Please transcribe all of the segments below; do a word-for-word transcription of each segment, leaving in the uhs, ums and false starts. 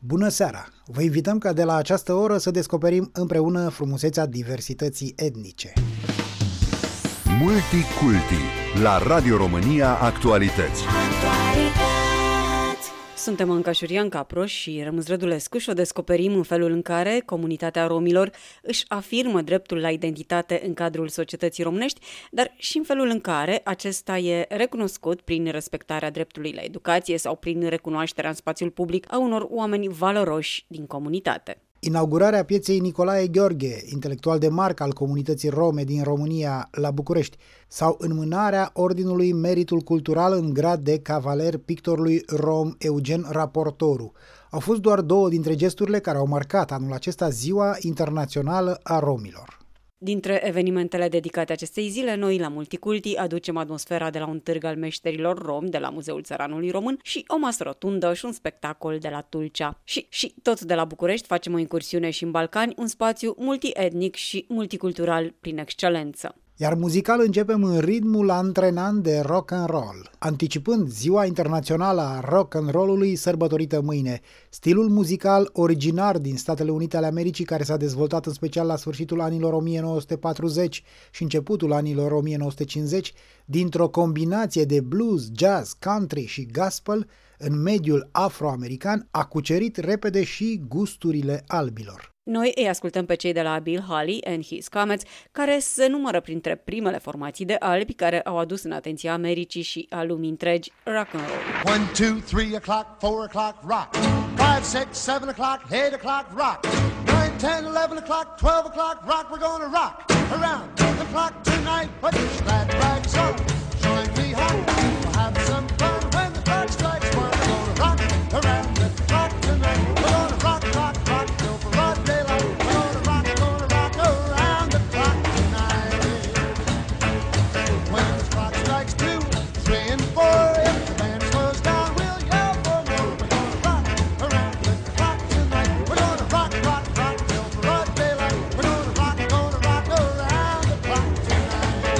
Bună seara! Vă invităm ca de la această oră să descoperim împreună frumusețea diversității etnice. Multiculti la Radio România Actualități. Suntem în Cașurian Capro și Rămâs Rădulescu și o descoperim în felul în care comunitatea romilor își afirmă dreptul la identitate în cadrul societății românești, dar și în felul în care acesta e recunoscut prin respectarea dreptului la educație sau prin recunoașterea în spațiul public a unor oameni valoroși din comunitate. Inaugurarea pieței Nicolae Gheorghe, intelectual de marcă al comunității rome din România, la București, sau înmânarea Ordinului Meritul Cultural în grad de cavaler pictorului rom Eugen Raportoru au fost doar două dintre gesturile care au marcat anul acesta Ziua Internațională a Romilor. Dintre evenimentele dedicate acestei zile, noi la Multiculti aducem atmosfera de la un târg al meșterilor romi de la Muzeul Țăranului Român și o masă rotundă și un spectacol de la Tulcea. Și, și tot de la București facem o incursiune și în Balcani, un spațiu multietnic și multicultural prin excelență. Iar muzical începem în ritmul antrenant de rock and roll, anticipând Ziua Internațională a Rock and Roll-ului sărbătorită mâine. Stilul muzical originar din Statele Unite ale Americii, care s-a dezvoltat în special la sfârșitul anilor o mie nouă sute patruzeci și începutul anilor o mie nouă sute cincizeci, dintr-o combinație de blues, jazz, country și gospel, în mediul afroamerican, a cucerit repede și gusturile albilor. Noi îi ascultăm pe cei de la Bill Haley and His Comets, care se numără printre primele formații de albi care au adus în atenția Americii și a lumii întregi rock and roll. one, two, three o'clock, four o'clock, rock. five, six, seven o'clock, eight o'clock, rock. nine, ten, eleven o'clock, twelve o'clock, rock. We're gonna rock around the clock tonight. Put your glad rags on, join me home. We'll have some fun when the clock strikes one. We're gonna rock around the clock tonight. We're gonna rock, rock, rock till broad daylight. We're gonna rock, gonna rock around the clock tonight. When the clock strikes two, three and four, if the band slows down, we'll yell for more. We're gonna rock around the clock tonight. We're gonna rock, rock, rock till broad daylight. We're gonna rock, gonna rock around the clock tonight.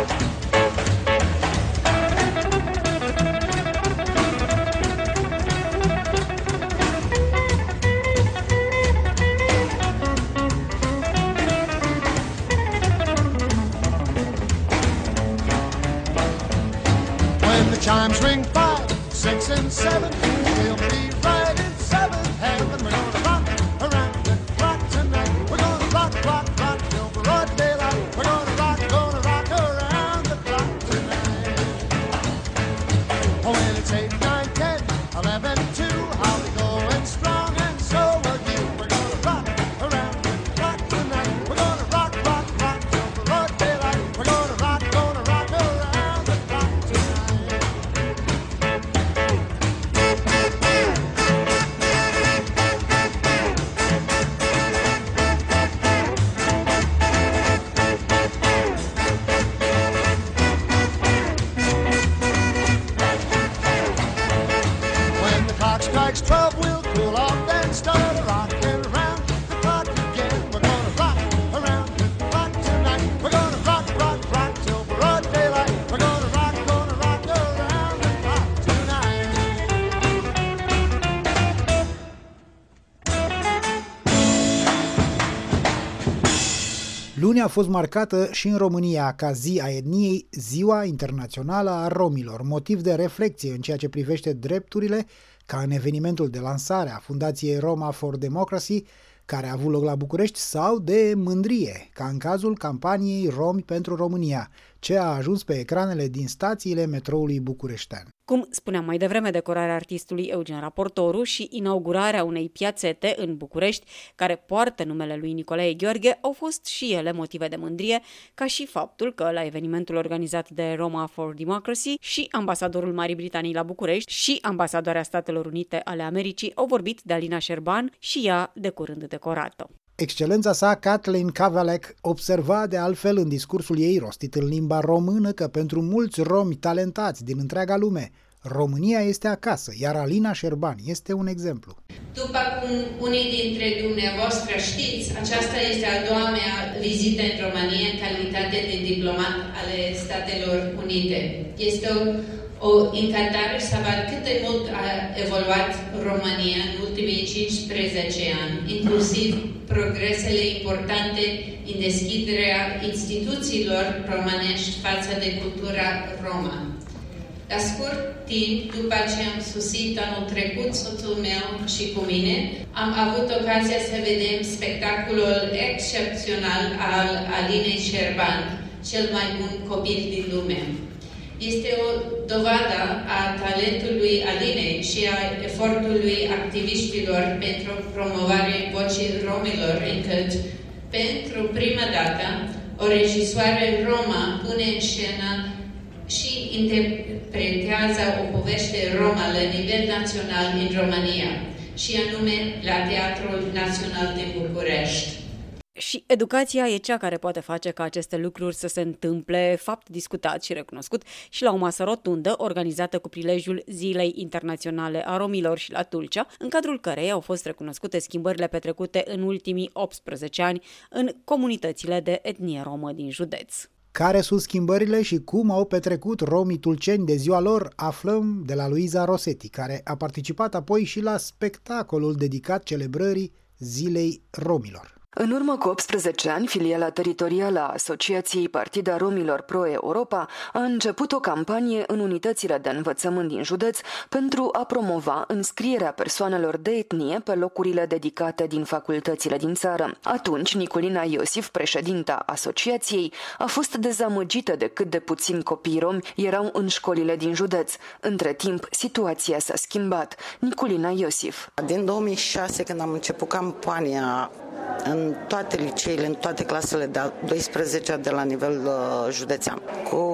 When the chimes ring five, six and seven, we'll be right in seventh heaven. We're gonna rock around the clock tonight. We're gonna rock, rock, rock till broad daylight. We're gonna rock, gonna rock around the clock tonight. Oh, when it's eight, nine, ten, eleven, two, I'll be going strong and so will you. We're gonna rock around the clock tonight. We're gonna rock, rock, rock till broad daylight. We're gonna rock, gonna rock around the clock tonight. When the clock strikes twelve, we'll cool off and start rocking around the clock again. We're gonna rock around the clock tonight. We're gonna rock, rock, rock till broad daylight. We're gonna rock, gonna rock around the clock tonight. Luni a fost marcată și în România ca zi a etniei Ziua Internațională a Romilor, motiv de reflecție în ceea ce privește drepturile, ca în evenimentul de lansare a Fundației Roma for Democracy, care a avut loc la București, sau de mândrie, ca în cazul campaniei Romi pentru România, ce a ajuns pe ecranele din stațiile metroului bucureștean. Cum spuneam mai devreme, decorarea artistului Eugen Raportoru și inaugurarea unei piațete în București, care poartă numele lui Nicolae Gheorghe, au fost și ele motive de mândrie, ca și faptul că la evenimentul organizat de Roma for Democracy și ambasadorul Marii Britanii la București și ambasadoarea Statelor Unite ale Americii au vorbit de Alina Șerban și ea de curând decorată. Excelența sa, Kathleen Kavalek, observa de altfel în discursul ei rostit în limba română că pentru mulți romi talentați din întreaga lume, România este acasă, iar Alina Șerban este un exemplu. După cum unii dintre dumneavoastră știți, aceasta este a doua mea vizită în România în calitate de diplomat ale Statelor Unite. Este o o încantare să vad cât de mult a evoluat România în ultimii cincisprezece ani, inclusiv progresele importante în deschiderea instituțiilor românești față de cultura romă. La scurt timp, după ce am sosit anul trecut, soțul meu și cu mine, am avut ocazia să vedem spectacolul excepțional al Alinei Șerban, cel mai bun copil din lume. Este o dovadă a talentului Alinei și a efortului activiștilor pentru promovarea vocii romilor, încât, pentru prima dată, o regisoară romă pune în scenă și interpretează o poveste romă la nivel național în România, și anume la Teatrul Național din București. Și educația e cea care poate face ca aceste lucruri să se întâmple, fapt discutat și recunoscut și la o masă rotundă organizată cu prilejul Zilei Internaționale a Romilor și la Tulcea, în cadrul căreia au fost recunoscute schimbările petrecute în ultimii optsprezece ani în comunitățile de etnie romă din județ. Care sunt schimbările și cum au petrecut romii tulceni de ziua lor, aflăm de la Luiza Rosetti, care a participat apoi și la spectacolul dedicat celebrării Zilei Romilor. În urmă cu optsprezece ani, filiala teritorială a Asociației Partida Romilor Pro-Europa a început o campanie în unitățile de învățământ din județ pentru a promova înscrierea persoanelor de etnie pe locurile dedicate din facultățile din țară. Atunci, Niculina Iosif, președinta asociației, a fost dezamăgită de cât de puțini copii romi erau în școlile din județ. Între timp, situația s-a schimbat. Niculina Iosif. Din două mii șase, când am început campania, în toate liceile, în toate clasele de a douăsprezecea de la nivel uh, județean.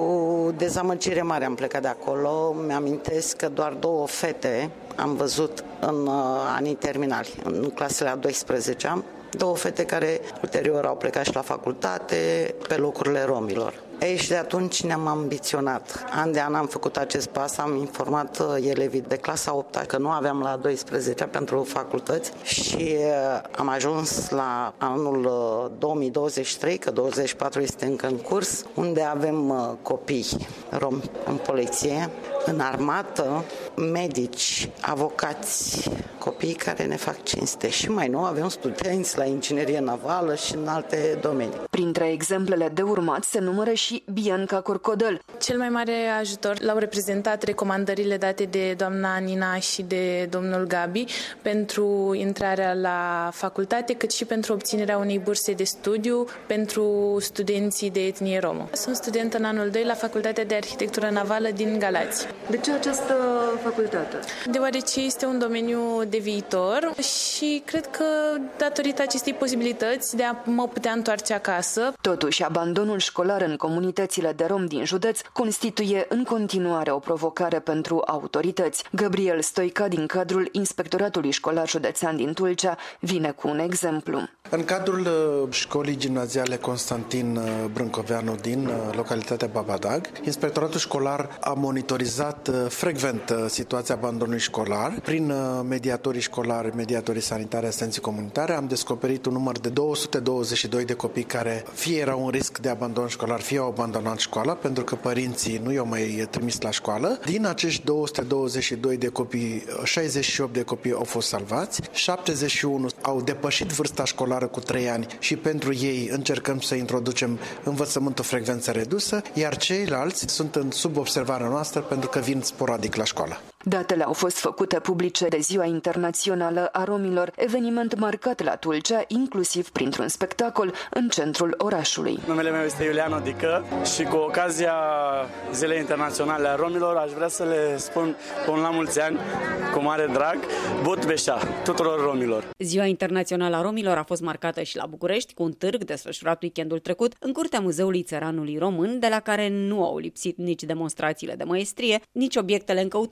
Cu dezamăgire mare am plecat de acolo. Mi-amintesc că doar două fete am văzut în uh, anii terminali, în clasele a douăsprezecea. Două fete care ulterior au plecat și la facultate pe locurile romilor. Ei, și de atunci ne-am ambiționat. An de an am făcut acest pas, am informat elevii de clasa a opta că nu aveam la a douăsprezecea pentru facultăți și am ajuns la anul două mii douăzeci și trei, că douăzeci și patru este încă în curs, unde avem copii romi în poliție, în armată, medici, avocați, copii care ne fac cinste. Și mai nou avem studenți la inginerie navală și în alte domenii. Printre exemplele de urmat se numără și Bianca Corcodăl. Cel mai mare ajutor l-au reprezentat recomandările date de doamna Nina și de domnul Gabi pentru intrarea la facultate, cât și pentru obținerea unei burse de studiu pentru studenții de etnie romă. Sunt student în anul doi la Facultatea de Arhitectură Navală din Galați. De ce această facultate? Deoarece este un domeniu de viitor și cred că datorită acestei posibilități de a mă putea întoarce acasă. Totuși, abandonul școlar în comunitățile de rom din județ constituie în continuare o provocare pentru autorități. Gabriel Stoica, din cadrul Inspectoratului Școlar Județean din Tulcea, vine cu un exemplu. În cadrul școlii gimnaziale Constantin Brâncoveanu din localitatea Babadag, Inspectoratul Școlar a monitorizat frecvent situația abandonului școlar. Prin mediatorii școlari, mediatorii sanitari, asistenții comunitare, am descoperit un număr de două sute douăzeci și doi de copii care fie erau în risc de abandon școlar, fie au abandonat școala pentru că părinții nu i-au mai trimis la școală. Din acești două sute douăzeci și doi de copii, șaizeci și opt de copii au fost salvați, șaptezeci și unu au depășit vârsta școlară cu trei ani și pentru ei încercăm să introducem învățământul frecvență redusă, iar ceilalți sunt în sub observarea noastră pentru că vin sporadic la școală. Datele au fost făcute publice de Ziua Internațională a Romilor, eveniment marcat la Tulcea, inclusiv printr-un spectacol în centrul orașului. Numele meu este Iulian Odică și cu ocazia Zilei Internaționale a Romilor aș vrea să le spun un la mulți ani, cu mare drag, But Beșa tuturor romilor. Ziua Internațională a Romilor a fost marcată și la București cu un târg desfășurat weekendul trecut în curtea Muzeului Țăranului Român, de la care nu au lipsit nici demonstrațiile de măiestrie, nici obiectele încă utile sau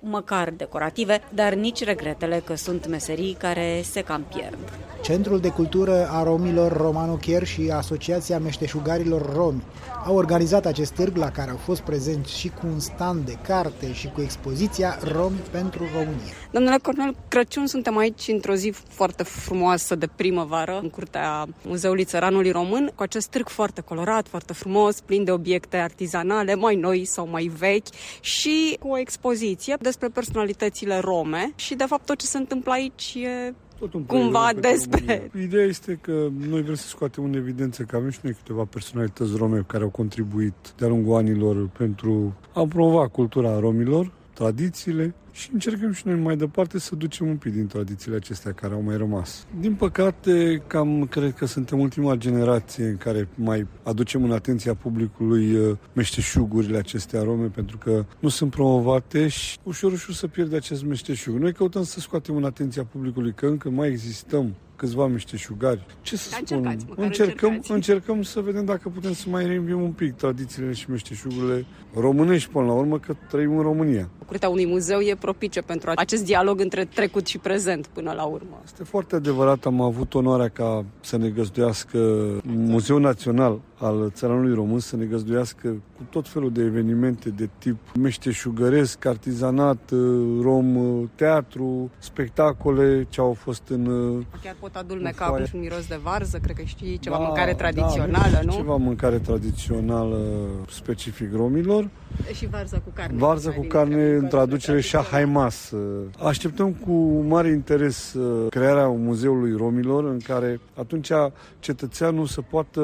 măcar decorative, dar nici regretele că sunt meserii care se cam pierd. Centrul de Cultură a Romilor Romano Chier și Asociația Meșteșugarilor Romi au organizat acest târg la care au fost prezenți și cu un stand de carte și cu expoziția Romi pentru România. Domnule Cornel Crăciun, suntem aici într-o zi foarte frumoasă de primăvară, în curtea Muzeului Țăranului Român, cu acest târg foarte colorat, foarte frumos, plin de obiecte artizanale, mai noi sau mai vechi, și cu o expoziție despre personalitățile rome și, de fapt, tot ce se întâmplă aici e cumva despre... România. Ideea este că noi vrem să scoatem în evidență că avem și noi câteva personalități rome care au contribuit de-a lungul anilor pentru a promova cultura romilor, tradițiile, și încercăm și noi mai departe să ducem un pic din tradițiile acestea care au mai rămas. Din păcate, cam cred că suntem ultima generație în care mai aducem în atenția publicului meșteșugurile acestea rome, pentru că nu sunt promovate și ușor, ușor să pierde acest meșteșug. Noi căutăm să scoatem în atenția publicului că încă mai existăm câțiva meșteșugari. Ce să spun? Încercăm, încercăm să vedem dacă putem să mai reînviem un pic tradițiile și meșteșugurile românești până la urmă, că trăim în România. Curtea unui muzeu e propice pentru acest dialog între trecut și prezent până la urmă. Este foarte adevărat. Am avut onoarea ca să ne găzduiască Muzeul Național al Țăranului Român, să ne găzduiască cu tot felul de evenimente de tip meșteșugăresc, artizanat, rom, teatru, spectacole ce au fost în... Chiar pot adulme ca cu un miros de varză, cred că știi, ceva da, mâncare tradițională, da, nu? Ceva mâncare tradițională specific romilor. Și varză cu carne. Varză cu carne în traducere șahaimas. Așteptăm cu mare interes crearea muzeului romilor, în care atunci cetățeanul să poată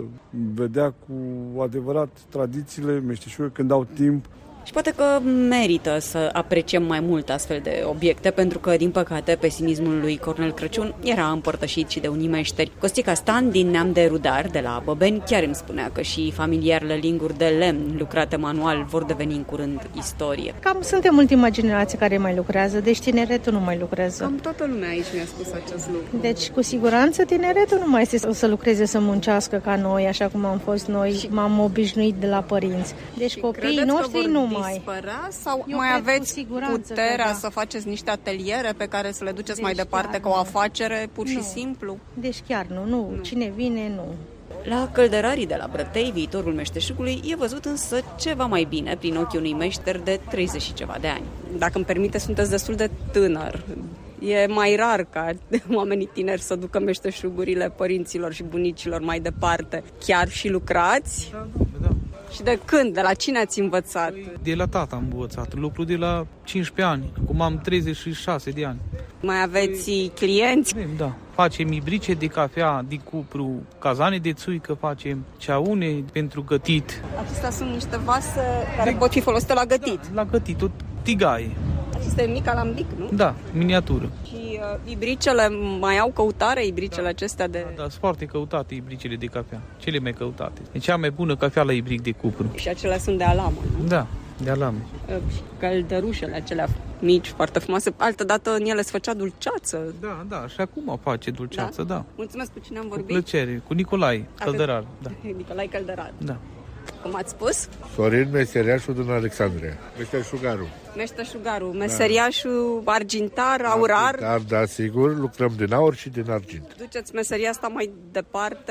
vedea cu adevărat tradițiile meșteșugări când au timp. Și poate că merită să apreciem mai mult astfel de obiecte, pentru că, din păcate, pesimismul lui Cornel Crăciun era împărtășit și de unii meșteri. Costica Stan, din neam de rudar, de la Băbeni, chiar îmi spunea că și familiarele linguri de lemn lucrate manual vor deveni în curând istorie. Cam suntem ultima generație care mai lucrează, deci tineretul nu mai lucrează. Cam toată lumea aici mi-a spus acest lucru. Deci, cu siguranță, tineretul nu mai este să lucreze, să muncească ca noi, așa cum am fost noi, și m-am obișnuit de la părinți. Deci și copiii noștri nu mai. Dispărea, sau Eu mai aveți puterea da. să faceți niște ateliere pe care să le duceți deci mai departe ca o afacere, pur nu. și simplu? Deci chiar nu, nu, nu. Cine vine, nu. La Căldărarii de la Brătei, viitorul meșteșugului e văzut însă ceva mai bine prin ochii unui meșter de treizeci și ceva de ani. Dacă îmi permite, sunteți destul de tânăr. E mai rar ca oamenii tineri să ducă meșteșugurile părinților și bunicilor mai departe. Chiar și lucrați? Da, da. Și de când? De la cine ați învățat? De la tata am învățat. Lucru de la cincisprezece ani. Acum am treizeci și șase de ani. Mai aveți clienți? Da. Facem ibrice de cafea, de cupru, cazane de țuică, facem ceaune pentru gătit. Acestea sunt niște vase care de... pot fi folosite la gătit. Da, la gătit, tot tigaie. Acesta e mic alambic, nu? Da, miniatură. Și uh, ibricele mai au căutare, ibricele da. acestea de... Da, sunt foarte căutate ibricele de cafea, cele mai căutate. E cea mai bună cafea la ibric de cupru. Și acelea sunt de alamă, nu? Da, de alamă. Uh, și căldărușele acelea mici, foarte frumoase. Altădată în ele se făcea dulceață. Da, da, și acum face dulceață, da. da. Mulțumesc, cu cine am vorbit? Cu plăcere, cu Nicolae Căldărar. Da. Nicolae Căldărar. Da. Cum ați spus? Sorin Meseriașul din Alexandria. Meșteșugarul. Meșteșugarul. Meseriașul, da. argintar, aurar. Argintar, da, sigur. Lucrăm din aur și din argint. Duceți meseria asta mai departe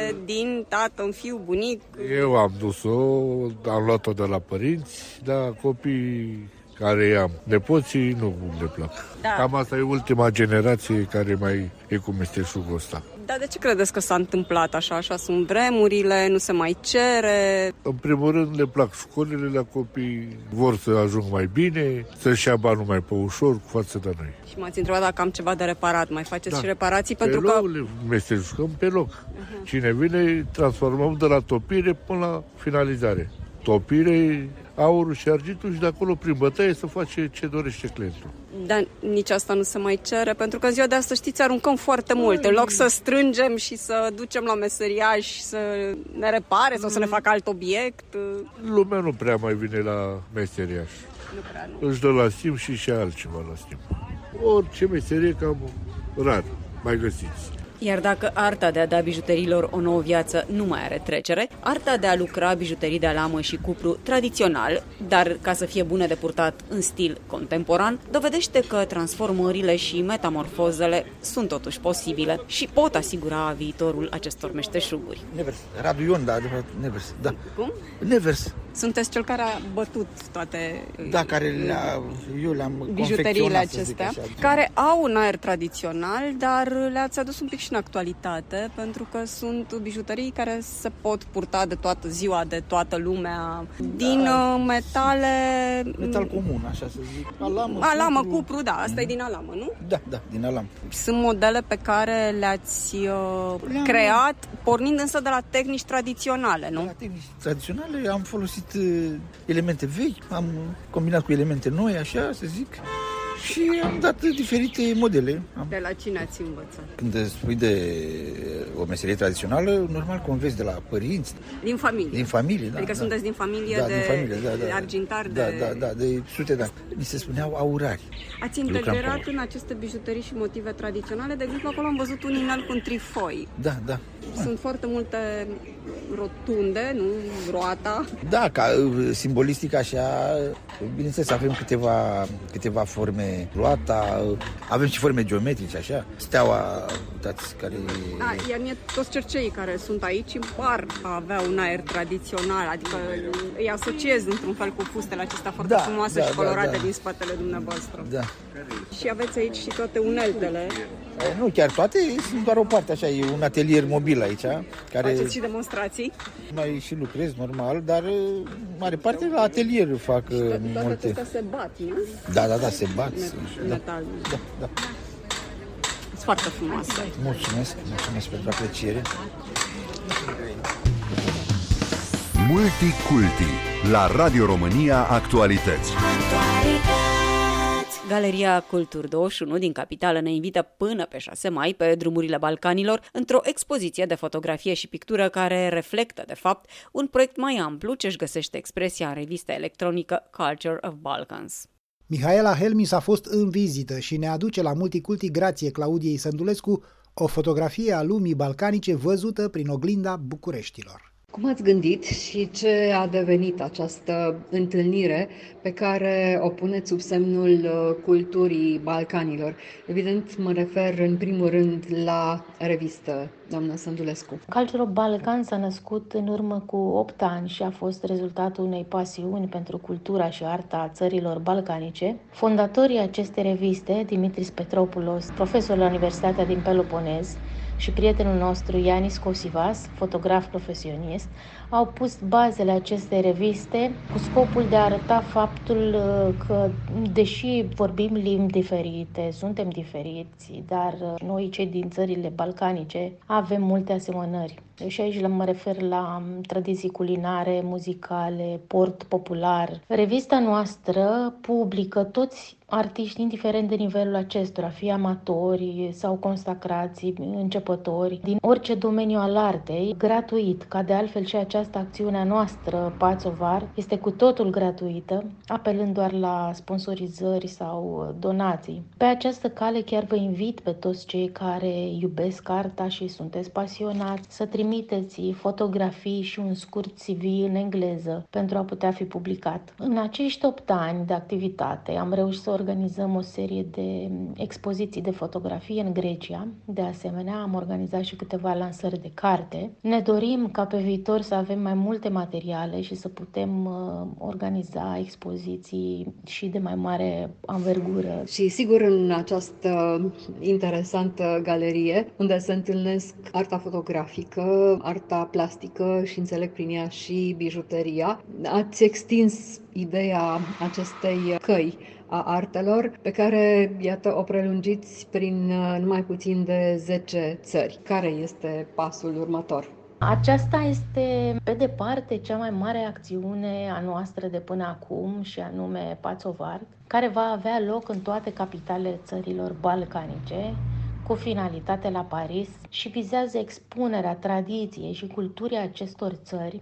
din tată în fiu, bunic? Eu am dus-o, am luat-o de la părinți, dar copiii care i-am. Nepoții nu le plac. Da. Cam asta e ultima generație care mai e cu meșteșugul ăsta. Dar de ce credeți că s-a întâmplat așa? Așa sunt vremurile, nu se mai cere? În primul rând le plac școlile la copii, vor să ajung mai bine, să-și ia banul mai pe ușor cu față de noi. Și m-ați întrebat dacă am ceva de reparat. Mai faceți da. și reparații? Pe pentru loc, că... le meșteșugăm pe loc. Uh-huh. Cine vine, transformăm de la topire până la finalizare. Topire, aurul și argintul și de acolo prin bătaie să face ce dorește clientul. Dar nici asta nu se mai cere, pentru că în ziua de astăzi, știți, aruncăm foarte mult. În loc să strângem și să ducem la meseriaș să ne repare sau să ne facă alt obiect. Lumea nu prea mai vine la meseriaș. Nu prea, nu. Își dă la schimb și și altceva la schimb. Orice meserie cam rar mai găsiți. Iar dacă arta de a da bijuteriilor o nouă viață nu mai are trecere, arta de a lucra bijuterii de lamă și cupru tradițional, dar ca să fie bună de purtat în stil contemporan, dovedește că transformările și metamorfozele sunt totuși posibile și pot asigura viitorul acestor meșteșuguri. Nevers. Radu Ion, da, Nevers. Da. Cum? Nevers. Sunteți cel care a bătut toate da, care le-a, eu le-am bijuteriile acestea, care au un aer tradițional, dar le-ați adus un pic și în actualitate, pentru că sunt bijuterii care se pot purta de toată ziua, de toată lumea, din da. metale... Metal comun, așa să zic. Alamă, alamă cupru. cupru, da, asta mm. e din alamă, nu? Da, da, din alamă. Sunt modele pe care le-ați uh, creat, pornind însă de la tehnici tradiționale, nu? De la tehnici tradiționale am folosit elemente vechi, am combinat cu elemente noi, așa să zic, și am dat diferite modele. De la cine ați învățat? Când spui de o meserie tradițională, normal că înveți de la părinți. Din familie? Din familie, da. Adică da. sunteți din familie da, de, din familie, da, da, de argintari? Da, de... da, da, de sute de ani. Mi se spuneau aurari. Ați integrat în aceste bijuterii și motive tradiționale, de exemplu, acolo am văzut un inel cu un trifoi. Da, da. Sunt foarte multe rotunde, nu? Roata. Da, ca simbolistic așa, bineînțeles, avem câteva, câteva forme, roata, avem și forme geometrice, așa, steaua, uitați, care... Da, iar mie toți cerceii care sunt aici îmi par a avea un aer tradițional, adică îi asociez într-un fel cu fustele acestea foarte da, frumoase da, și colorate da, da. din spatele dumneavoastră. Da. Și aveți aici și toate uneltele. Nu chiar toate, sunt doar o parte, așa, e un atelier mobil aici. Care faceți și demonstrații? Mai și lucrez normal, dar mare parte la atelier fac și toate multe. Toate acestea se bat, nu? Da, da, da, se bat. Metal. Da, da, da. Sunt foarte frumoase. Mulțumesc, mulțumesc pentru apreciere. Multiculti la Radio România Actualități. Galeria Culturi douăzeci și unu din capitală ne invită până pe șase mai pe drumurile Balcanilor într-o expoziție de fotografie și pictură care reflectă, de fapt, un proiect mai amplu ce își găsește expresia în revista electronică Culture of Balkans. Mihaela Helmis a fost în vizită și ne aduce la Multiculti, grație Claudiei Sândulescu, o fotografie a lumii balcanice văzută prin oglinda Bucureștilor. Cum ați gândit și ce a devenit această întâlnire pe care o puneți sub semnul culturii Balcanilor? Evident, mă refer în primul rând la revistă, doamna Sândulescu. Culture of Balkans s-a născut în urmă cu opt ani și a fost rezultatul unei pasiuni pentru cultura și arta țărilor balcanice. Fondatorii acestei reviste, Dimitris Petropoulos, profesor la Universitatea din Peloponez, și prietenul nostru Ianis Cosivas, fotograf profesionist, au pus bazele acestei reviste cu scopul de a arăta faptul că, deși vorbim limbi diferite, suntem diferiți, dar noi, cei din țările balcanice, avem multe asemănări. Și aici mă refer la tradiții culinare, muzicale, port popular. Revista noastră publică toți artiști, indiferent de nivelul acestora, fie amatori sau consacrați, începători, din orice domeniu al artei, gratuit, ca de altfel și această acțiune a noastră, Pațovar, este cu totul gratuită, apelând doar la sponsorizări sau donații. Pe această cale chiar vă invit pe toți cei care iubesc arta și sunteți pasionați să trimiteți fotografii și un scurt C V în engleză pentru a putea fi publicat. În acești opt ani de activitate am reușit să organizăm o serie de expoziții de fotografie în Grecia. De asemenea, am organizat și câteva lansări de carte. Ne dorim ca pe viitor să avem mai multe materiale și să putem uh, organiza expoziții și de mai mare anvergură. Și sigur în această interesantă galerie, unde se întâlnesc arta fotografică, arta plastică și înțeleg prin ea și bijuteria, ați extins ideea acestei căi a artelor, pe care, iată, o prelungiți prin numai puțin de zece țări. Care este pasul următor? Aceasta este, pe departe, cea mai mare acțiune a noastră de până acum, și anume Pațovar, care va avea loc în toate capitalele țărilor balcanice, cu finalitate la Paris, și vizează expunerea tradiției și culturii acestor țări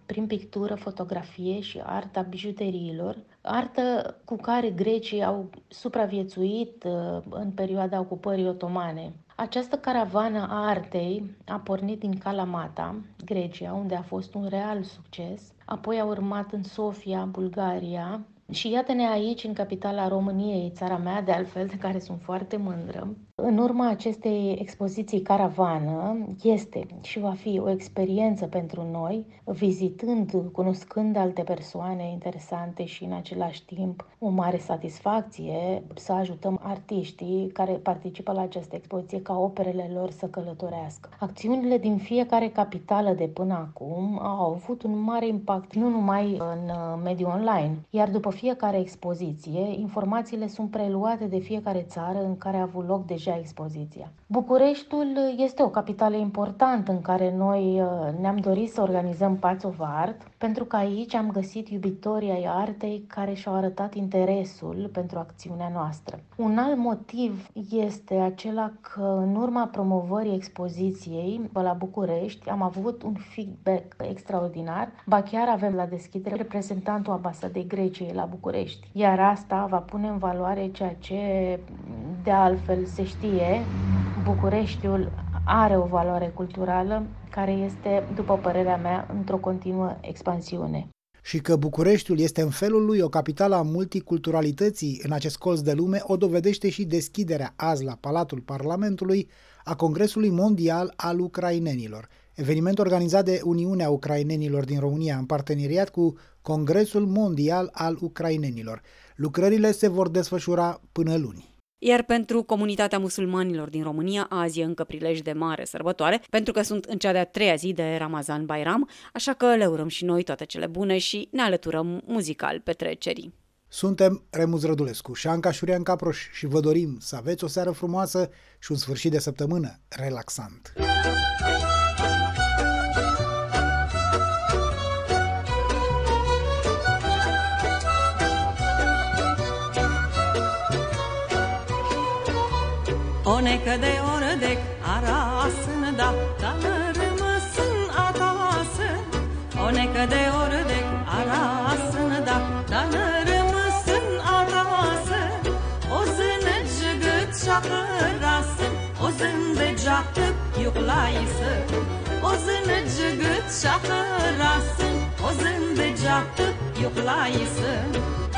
prin pictură, fotografie și arta bijuteriilor, artă cu care grecii au supraviețuit în perioada ocupării otomane. Această caravană a artei a pornit din Kalamata, Grecia, unde a fost un real succes, apoi a urmat în Sofia, Bulgaria, și iată-ne aici, în capitala României, țara mea, de altfel, de care sunt foarte mândră. În urma acestei expoziții caravană este și va fi o experiență pentru noi, vizitând, cunoscând alte persoane interesante și în același timp o mare satisfacție să ajutăm artiștii care participă la această expoziție ca operele lor să călătorească. Acțiunile din fiecare capitală de până acum au avut un mare impact, nu numai în mediul online, iar după fiecare expoziție, informațiile sunt preluate de fiecare țară în care a avut loc deja expoziția. Bucureștiul este o capitală importantă în care noi ne-am dorit să organizăm Path of Art, pentru că aici am găsit iubitorii ai artei care și-au arătat interesul pentru acțiunea noastră. Un alt motiv este acela că în urma promovării expoziției la București am avut un feedback extraordinar, ba chiar avem la deschidere reprezentantul ambasadei Greciei la București, iar asta va pune în valoare ceea ce de altfel se știe, Bucureștiul are o valoare culturală care este, după părerea mea, într-o continuă expansiune. Și că Bucureștiul este în felul lui o capitală a multiculturalității în acest colț de lume o dovedește și deschiderea azi la Palatul Parlamentului a Congresului Mondial al Ucrainenilor, eveniment organizat de Uniunea Ucrainenilor din România în parteneriat cu Congresul Mondial al Ucrainenilor. Lucrările se vor desfășura până luni. Iar pentru comunitatea musulmanilor din România, azi e încă prilej de mare sărbătoare, pentru că sunt în cea de-a treia zi de Ramazan Bayram, așa că le urăm și noi toate cele bune și ne alăturăm muzical petrecerii. Suntem Remus Rădulescu și Anca Șurian Caproș și vă dorim să aveți o seară frumoasă și un sfârșit de săptămână relaxant. O necă de ordec arasın da tanırımısın atasın. O necă de ordec arasın da tanırımısın atasın. O zınıcı gıt şakırasın. O zındı catıp yuklaysın. O zınıcı gıt şakırasın. O zındı catıp yuklaysın.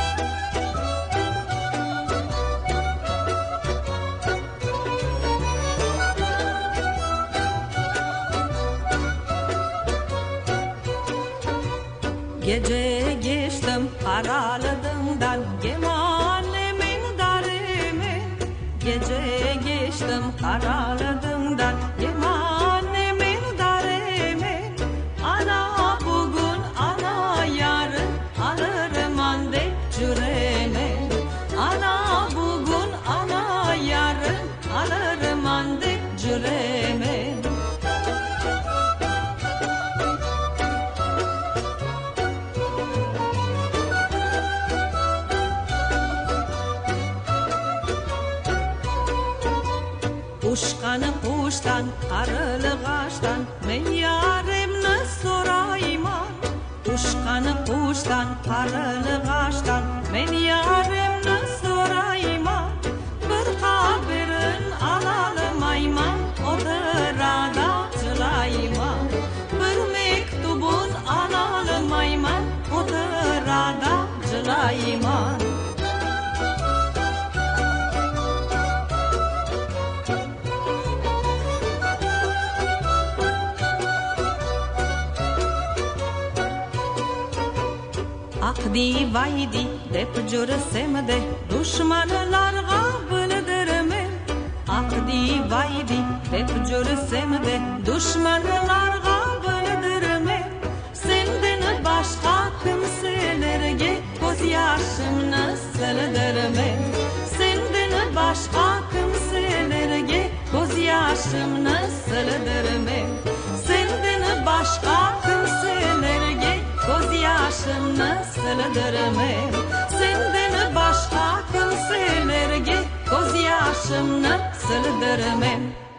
Gece geçtim araladığımdan gemanemin dareme. Gece geçtim araladığımdan gemanemin dareme. Ana bugün ana yarın alırım ande cüreme. Ana bugün ana yarın alırım ande cüreme. Uşkanı kuştan, arılı ağaçtan, men yaremni sorayman. Uşkanı kuştan, arılı ağaçtan, men yaremni sorayman. Bir haberin alalım ayman, odırada çılayman. Bir mektubun alalım ayman, odırada çılayman. Akdi vaydi dep jurasem de düşmanlarga bildirmem. Akdi vaydi dep jurasem de düşmanlarga bildirmem. Senden başka kimselerge göz yaşımni sildirmem. Senden başka kimselerge göz yaşımni sildirmem. Senden başka kimselerge göz yaşımni sildirmem. Senden başka kimselerge göz yaşımni sildirmem.